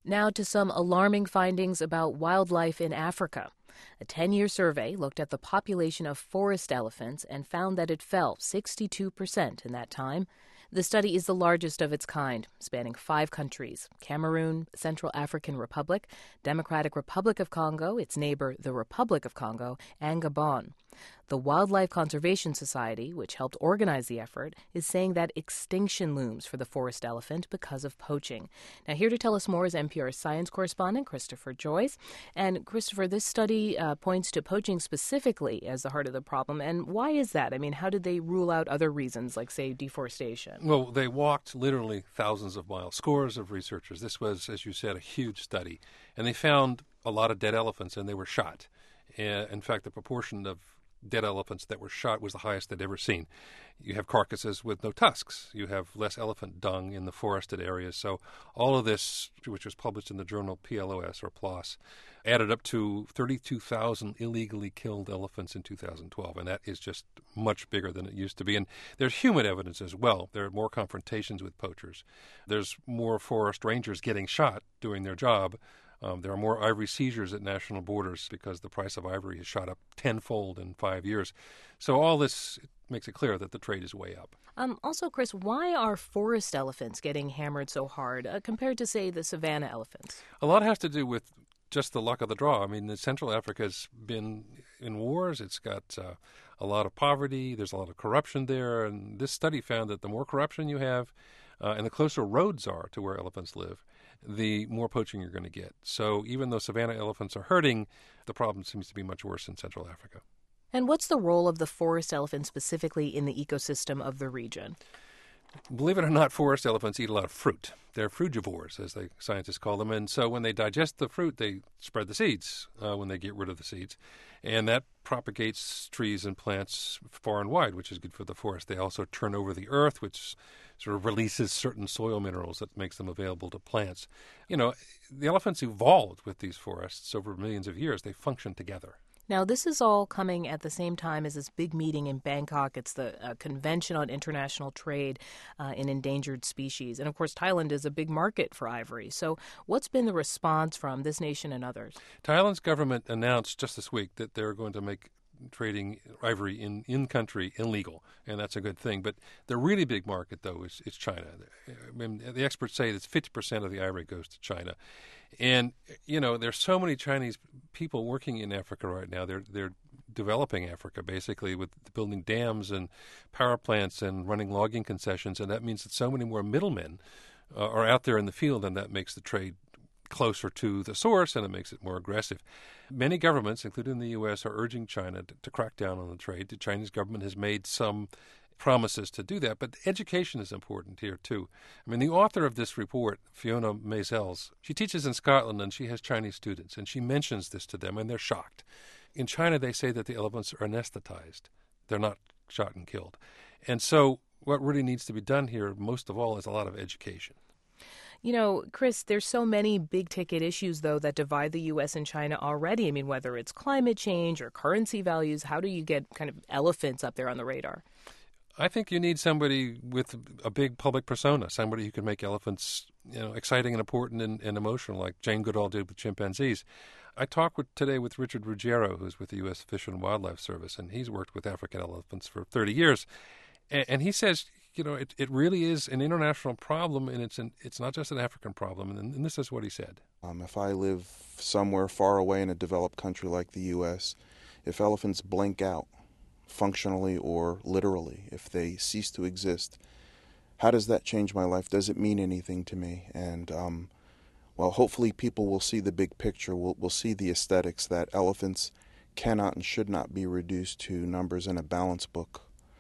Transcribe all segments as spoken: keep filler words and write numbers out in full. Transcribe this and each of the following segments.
Now to some alarming findings about wildlife in Africa. A ten-year survey looked at the population of forest elephants and found that it fell sixty-two percent in that time. The study is the largest of its kind, spanning five countries: Cameroon, Central African Republic, Democratic Republic of Congo, its neighbor the Republic of Congo, and Gabon. The Wildlife Conservation Society, which helped organize the effort, is saying that extinction looms for the forest elephant because of poaching. Now, here to tell us more is N P R science correspondent Christopher Joyce. And Christopher, this study uh, points to poaching specifically as the heart of the problem. And why is that? I mean, how did they rule out other reasons, like, say, deforestation? Well, they walked literally thousands of miles, scores of researchers. This was, as you said, a huge study. And they found a lot of dead elephants, and they were shot. Uh, in fact, the proportion of dead elephants that were shot was the highest they'd ever seen. You have carcasses with no tusks. You have less elephant dung in the forested areas. So all of this, which was published in the journal P L O S or P L O S, added up to thirty-two thousand illegally killed elephants in two thousand twelve, and that is just much bigger than it used to be. And there's human evidence as well. There are more confrontations with poachers. There's more forest rangers getting shot doing their job. Um, there are more ivory seizures at national borders because the price of ivory has shot up tenfold in five years. So all this makes it clear that the trade is way up. Um, also, Chris, why are forest elephants getting hammered so hard uh, compared to, say, the savanna elephants? A lot has to do with just the luck of the draw. I mean, the Central Africa's been in wars. It's got uh, a lot of poverty. There's a lot of corruption there. And this study found that the more corruption you have uh, and the closer roads are to where elephants live, the more poaching you're going to get. So even though savanna elephants are hurting, the problem seems to be much worse in Central Africa. And what's the role of the forest elephant specifically in the ecosystem of the region? Believe it or not, forest elephants eat a lot of fruit. They're frugivores, as the scientists call them. And so when they digest the fruit, they spread the seeds uh, when they get rid of the seeds. And that propagates trees and plants far and wide, which is good for the forest. They also turn over the earth, which sort of releases certain soil minerals that makes them available to plants. You know, the elephants evolved with these forests over millions of years. They function together. Now, this is all coming at the same time as this big meeting in Bangkok. It's the uh, Convention on International Trade uh, in Endangered Species. And, of course, Thailand is a big market for ivory. So what's been the response from this nation and others? Thailand's government announced just this week that they're going to make trading ivory in, in country illegal, and that's a good thing. But the really big market, though, is, is China. I mean, the experts say that fifty percent of the ivory goes to China. And, you know, there's so many Chinese people working in Africa right now. They're they're developing Africa, basically, with building dams and power plants and running logging concessions, and that means that so many more middlemen uh, are out there in the field, and that makes the trade closer to the source, and it makes it more aggressive. Many governments, including the U S, are urging China to, to crack down on the trade. The Chinese government has made some promises to do that, but education is important here, too. I mean, the author of this report, Fiona Maisels, she teaches in Scotland, and she has Chinese students, and she mentions this to them, and they're shocked. In China, they say that the elephants are anesthetized. They're not shot and killed. And so what really needs to be done here, most of all, is a lot of education. You know, Chris, there's so many big-ticket issues, though, that divide the U S and China already. I mean, whether it's climate change or currency values, how do you get kind of elephants up there on the radar? I think you need somebody with a big public persona, somebody who can make elephants, you know, exciting and important and, and emotional, like Jane Goodall did with chimpanzees. I talked with, today with Richard Ruggiero, who's with the U S Fish and Wildlife Service, and he's worked with African elephants for thirty years. And, and he says, you know, it, it really is an international problem, and it's an, it's not just an African problem. And, and this is what he said. Um, if I live somewhere far away in a developed country like the U S, if elephants blink out, functionally or literally, if they cease to exist, how does that change my life? Does it mean anything to me? And, um, well, hopefully people will see the big picture. We'll, we'll see the aesthetics that elephants cannot and should not be reduced to numbers in a balance book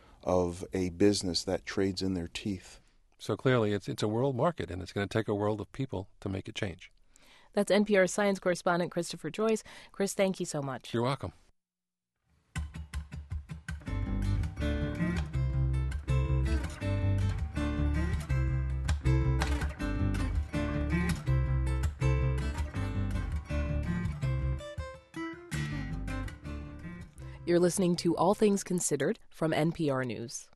of a business that trades in their teeth. So clearly it's it's a world market, and it's going to take a world of people to make it change. That's N P R science correspondent Christopher Joyce. Chris, thank you so much. You're welcome. You're listening to All Things Considered from N P R News.